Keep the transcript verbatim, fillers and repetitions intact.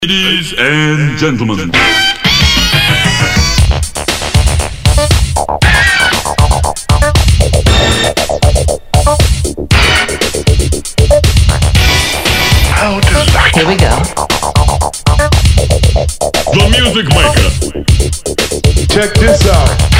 Ladies and gentlemen. How delightful. Here we go. The Music Maker. Check this out.